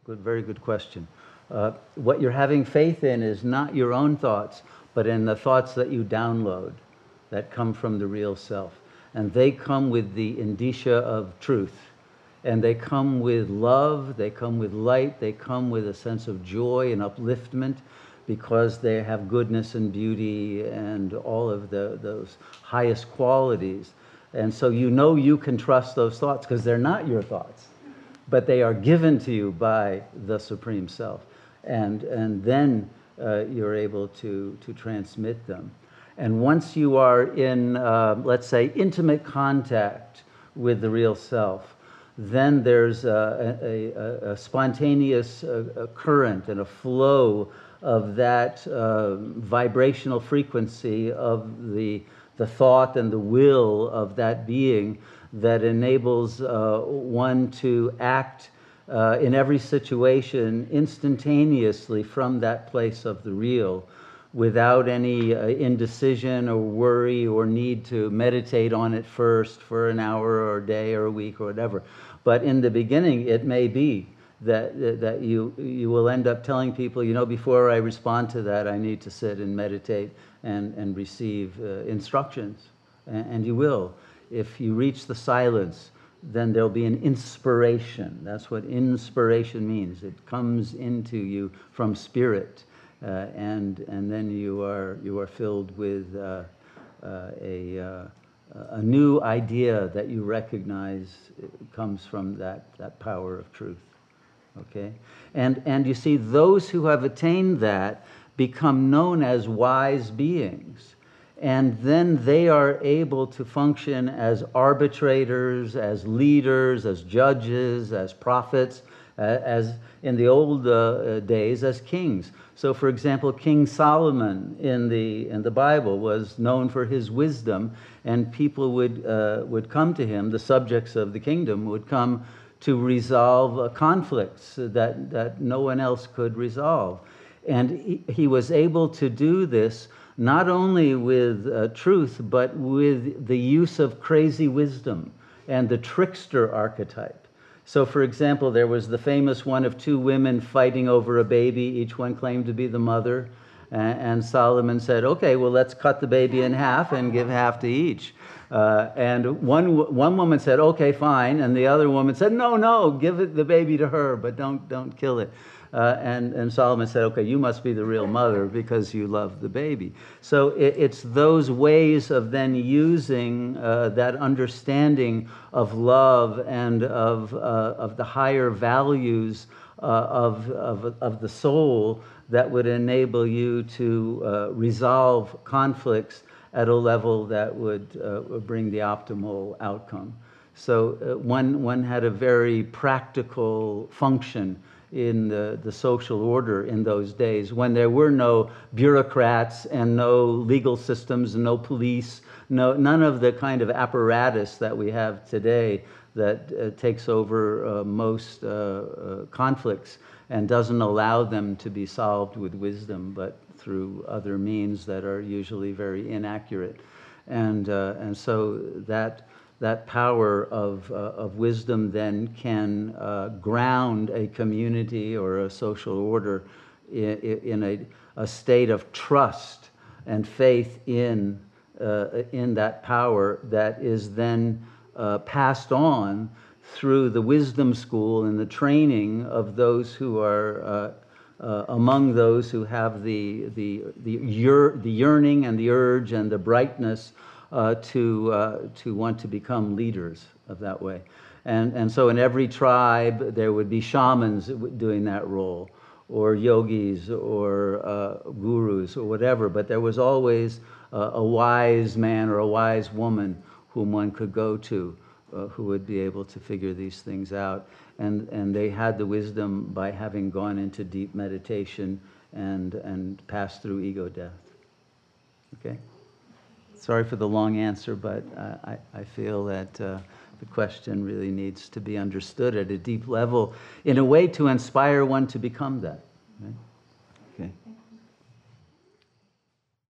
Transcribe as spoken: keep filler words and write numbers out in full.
Good, very good question. Uh, what you're having faith in is not your own thoughts, but in the thoughts that you download that come from the real self. And they come with the indicia of truth. And they come with love, they come with light, they come with a sense of joy and upliftment because they have goodness and beauty and all of the, those highest qualities. And so you know you can trust those thoughts because they're not your thoughts, but they are given to you by the Supreme Self. And, and then uh, you're able to, to transmit them. And once you are in, uh, let's say, intimate contact with the real self, then there's a, a, a spontaneous uh, a current and a flow of that uh, vibrational frequency of the, the thought and the will of that being that enables uh, one to act uh, in every situation instantaneously from that place of the real, without any uh, indecision or worry or need to meditate on it first for an hour or a day or a week or whatever. But in the beginning, it may be that, that you, you will end up telling people, you know, before I respond to that, I need to sit and meditate and, and receive uh, instructions. And, and you will. If you reach the silence, then there'll be an inspiration. That's what inspiration means. It comes into you from spirit. Uh, and and then you are you are filled with uh, uh, a uh, a new idea that you recognize comes from that that power of truth. Okay, and and you see, those who have attained that become known as wise beings, and then they are able to function as arbitrators, as leaders, as judges, as prophets, uh, as in the old uh, days as kings. So, for example, King Solomon in the in the Bible was known for his wisdom, and people would uh, would come to him. The subjects of the kingdom would come to resolve uh, conflicts that that no one else could resolve, and he, he was able to do this not only with uh, truth, but with the use of crazy wisdom and the trickster archetype. So, for example, there was the famous one of two women fighting over a baby. Each one claimed to be the mother. And Solomon said, okay, well, let's cut the baby in half and give half to each. Uh, and one one woman said, okay, fine. And the other woman said, no, no, give it, the baby to her, but don't, don't kill it. Uh, and, and Solomon said, okay, you must be the real mother because you love the baby. So it, it's those ways of then using uh, that understanding of love and of, uh, of the higher values uh, of, of, of the soul that would enable you to uh, resolve conflicts at a level that would uh, bring the optimal outcome. So uh, one, one had a very practical function in the, the social order in those days, when there were no bureaucrats and no legal systems and no police, no, none of the kind of apparatus that we have today that uh, takes over uh, most uh, uh, conflicts and doesn't allow them to be solved with wisdom, but through other means that are usually very inaccurate. And, uh, and so that that power of, uh, of wisdom then can uh, ground a community or a social order in, in a, a state of trust and faith in, uh, in that power that is then uh, passed on through the wisdom school and the training of those who are uh, uh, among those who have the, the, the, year, the yearning and the urge and the brightness Uh, to uh, to want to become leaders of that way. And and so in every tribe there would be shamans doing that role, or yogis, or uh, gurus, or whatever, but there was always uh, a wise man or a wise woman whom one could go to uh, who would be able to figure these things out. And and they had the wisdom by having gone into deep meditation and and passed through ego death. Okay? Sorry for the long answer, but uh, I, I feel that uh, the question really needs to be understood at a deep level in a way to inspire one to become that. Right?